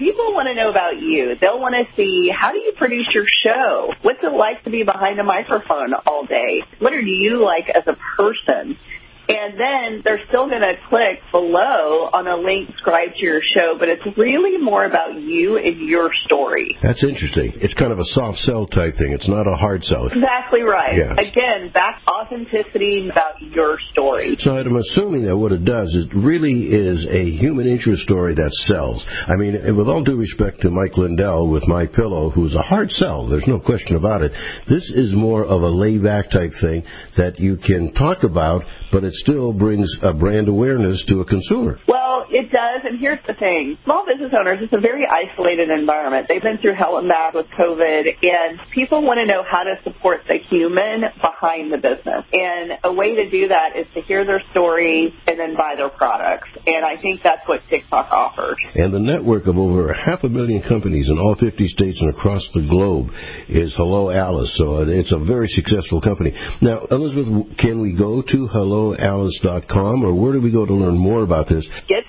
people want to know about you. They'll want to see, how do you produce your show? What's it like to be behind a microphone all day? What are you like as a person? And then they're still going to click below on a link, subscribe to your show, but it's really more about you and your story. That's interesting. It's kind of a soft sell type thing. It's not a hard sell. Exactly right. Yeah. Again, that's authenticity about your story. So I'm assuming that what it does is really is a human interest story that sells. I mean, with all due respect to Mike Lindell with My Pillow, who's a hard sell, there's no question about it. This is more of a laid-back type thing that you can talk about, but it still brings a brand awareness to a consumer. Well, it does, and here's the thing. Small business owners, it's a very isolated environment. They've been through hell and back with COVID, and people want to know how to support the human behind the business. And a way to do that is to hear their story and then buy their products. And I think that's what TikTok offers. And the network of over 500,000 companies in all 50 states and across the globe is Hello Alice. So it's a very successful company. Now, Elizabeth, can we go to HelloAlice.com, or where do we go to learn more about this?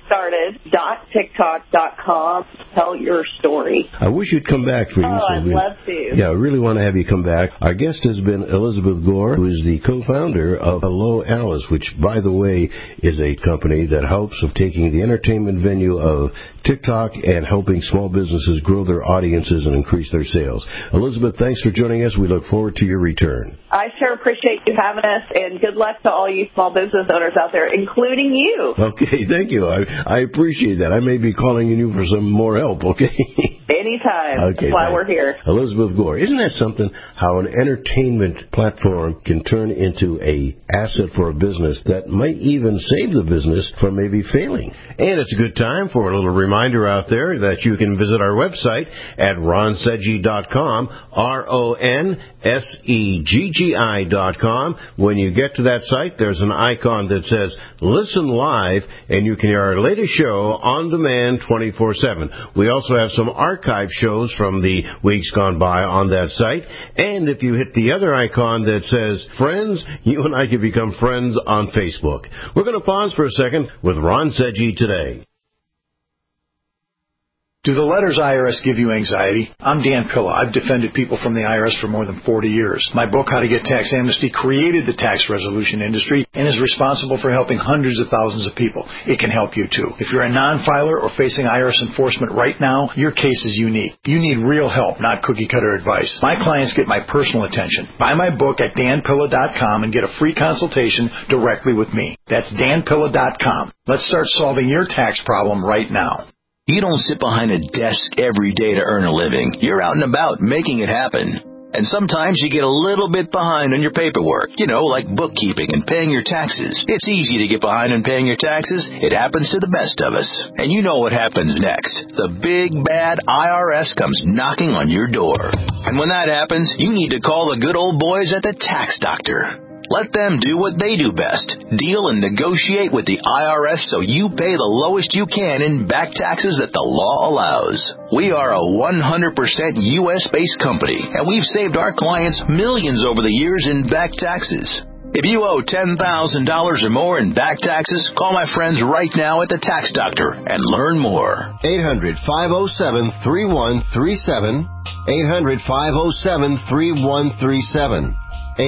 GetStarted.TikTok.com. Tell your story. I wish you'd come back, please. Oh, I'd love to. Yeah, I really want to have you come back. Our guest has been Elizabeth Gore, who is the co-founder of Hello Alice, which, by the way, is a company that helps of taking the entertainment venue of TikTok and helping small businesses grow their audiences and increase their sales. Elizabeth, thanks for joining us. We look forward to your return. I sure appreciate you having us, and good luck to all you small business owners out there, including you. Okay, thank you. I appreciate that. I may be calling you for some more help, okay? Anytime. Okay, that's why we're here. Elizabeth Gore. Isn't that something, how an entertainment platform can turn into a asset for a business that might even save the business from maybe failing? And it's a good time for a little reminder out there that you can visit our website at ronsedgy.com, RONSEGGI.com. When you get to that site, there's an icon that says Listen Live, and you can hear our latest show on demand 24/7. We also have some archive shows from the weeks gone by on that site. And if you hit the other icon that says Friends, you and I can become friends on Facebook. We're going to pause for a second with Ron Sedgy today. Do the letters IRS give you anxiety? I'm Dan Pilla. I've defended people from the IRS for more than 40 years. My book, How to Get Tax Amnesty, created the tax resolution industry and is responsible for helping hundreds of thousands of people. It can help you, too. If you're a non-filer or facing IRS enforcement right now, your case is unique. You need real help, not cookie-cutter advice. My clients get my personal attention. Buy my book at danpilla.com and get a free consultation directly with me. That's danpilla.com. Let's start solving your tax problem right now. You don't sit behind a desk every day to earn a living. You're out and about making it happen. And sometimes you get a little bit behind on your paperwork, like bookkeeping and paying your taxes. It's easy to get behind on paying your taxes. It happens to the best of us. And you know what happens next. The big, bad IRS comes knocking on your door. And when that happens, you need to call the good old boys at the Tax Doctor. Let them do what they do best. Deal and negotiate with the IRS so you pay the lowest you can in back taxes that the law allows. We are a 100% U.S.-based company, and we've saved our clients millions over the years in back taxes. If you owe $10,000 or more in back taxes, call my friends right now at the Tax Doctor and learn more. 800-507-3137. 800-507-3137.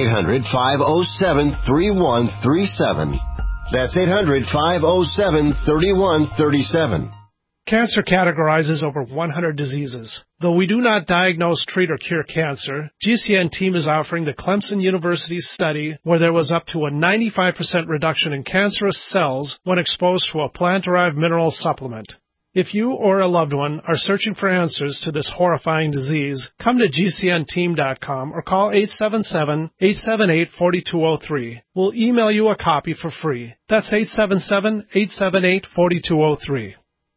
800-507-3137. That's 800-507-3137. Cancer categorizes over 100 diseases. Though we do not diagnose, treat, or cure cancer, GCN team is offering the Clemson University study where there was up to a 95% reduction in cancerous cells when exposed to a plant-derived mineral supplement. If you or a loved one are searching for answers to this horrifying disease, come to GCNteam.com or call 877-878-4203. We'll email you a copy for free. That's 877-878-4203.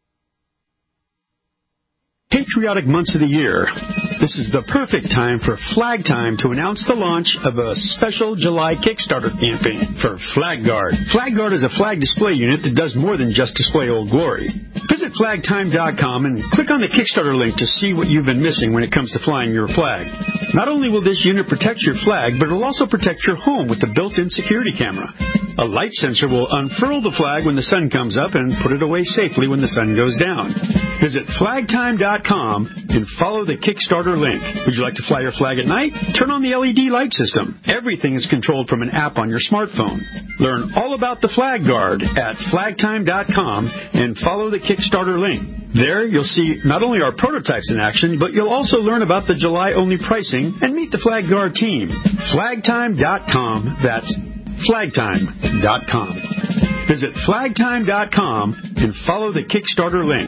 Patriotic months of the year. This is the perfect time for Flag Time to announce the launch of a special July Kickstarter campaign for Flag Guard. Flag Guard is a flag display unit that does more than just display Old Glory. Visit flagtime.com and click on the Kickstarter link to see what you've been missing when it comes to flying your flag. Not only will this unit protect your flag, but it will also protect your home with the built-in security camera. A light sensor will unfurl the flag when the sun comes up and put it away safely when the sun goes down. Visit flagtime.com and follow the Kickstarter link. Would you like to fly your flag at night? Turn on the LED light system. Everything is controlled from an app on your smartphone. Learn all about the Flag Guard at flagtime.com and follow the Kickstarter link. There, you'll see not only our prototypes in action, but you'll also learn about the July-only pricing and meet the Flag Guard team. Flagtime.com. That's flagtime.com. Visit flagtime.com and follow the Kickstarter link.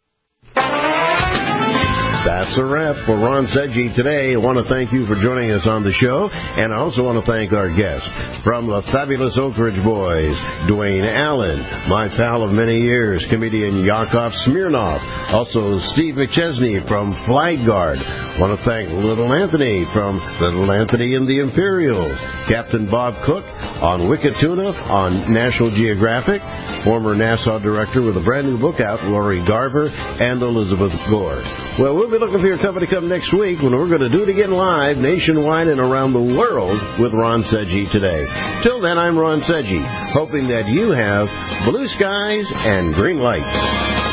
That's a wrap for Ron Sedgy today. I want to thank you for joining us on the show, and I also want to thank our guests from the fabulous Oak Ridge Boys, Dwayne Allen, my pal of many years, comedian Yakov Smirnoff, also Steve McChesney from Flag Guard. I want to thank Little Anthony from Little Anthony and the Imperials, Captain Bob Cook on Wicked Tuna on National Geographic, former NASA director with a brand new book out, Lori Garver, and Elizabeth Gore. Well, we'll be looking for your company come next week when we're going to do it again live, nationwide and around the world with Ron Sedgy today. Till then, I'm Ron Sedgy, hoping that you have blue skies and green lights.